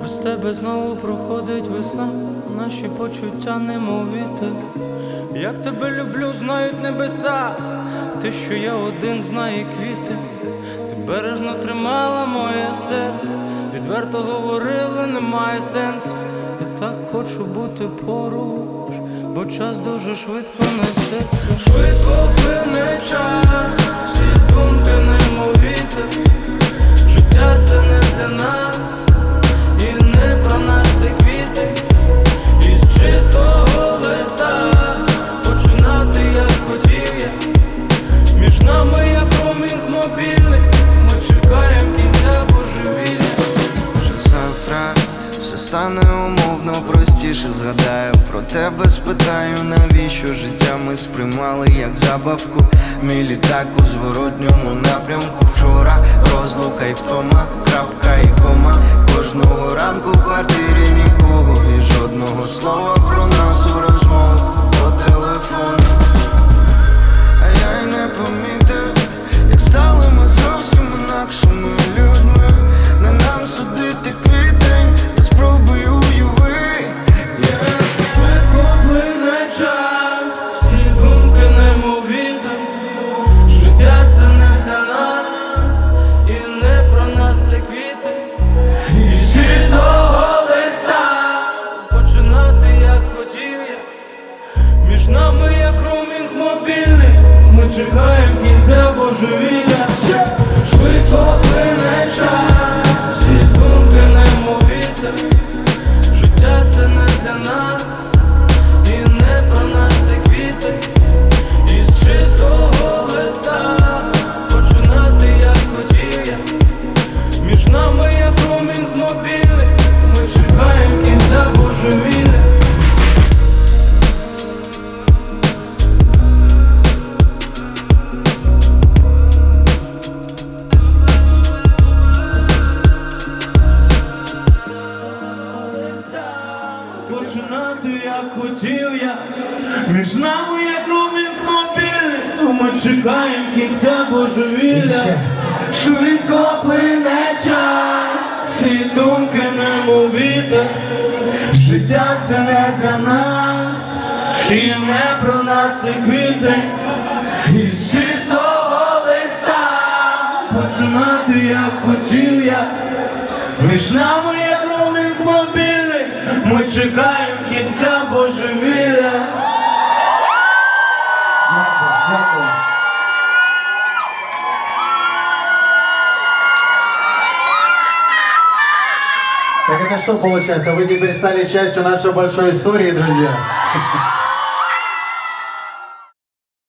Без тебе знову проходить весна, наші почуття немов вітер. Як тебе люблю, знають небеса, те, що я один знає квіти. Ти бережно тримала моє серце, відверто говорила, немає сенсу. Я так хочу бути поруч, бо час дуже швидко несеться. Швидко плине час, всі думки немов вітер. Життя це не для нас, і не про нас це квіти. Із чистого листа починати як хотів я. Між нами як ромінг мобільний, ми чекаємо кінця божевілля. Вже завтра все стане умовно простіше. Згадаю про тебе, спитаю, навіщо життя ми сприймали як забавку. Мій літак у зворотньому напрямку. Вчора розлука й втома, крапка і кома. Кожного ранку в квартирі нікого, і жодного слова про нас у розмову по телефону. А я й не помітив, як стали ми зовсім інакшими людьми. Не нам судити квітень, та спробую уяви. Швидко плине час, всі думки немов вітер. Життя це не для нас, і не про нас це квіти. Із чистого листа починати як хотів я. Між нами як ромінг мобільний, ми чекаємо кінця божевілля. Швидко плине час, всі думки немов вітер. Життя це не для нас, і не про нас це квіти. Із чистого листа починати як хотів я. Між нами як ромінг мобільний, ми чекаємо кінця божевілля. Починати як хотів я. Між нами як ромінг мобільний, ми чекаємо кінця божевілля. Швидко плине час, всі думки немов вітер. Життя це не для нас, і не про нас це квіти. Із чистого листа починати як хотів я. Між нами як ромінг мобільний, ми чекаємо кінця божевілля. Дякую. Так это что получается? Вы теперь стали частью нашей большой истории, друзья?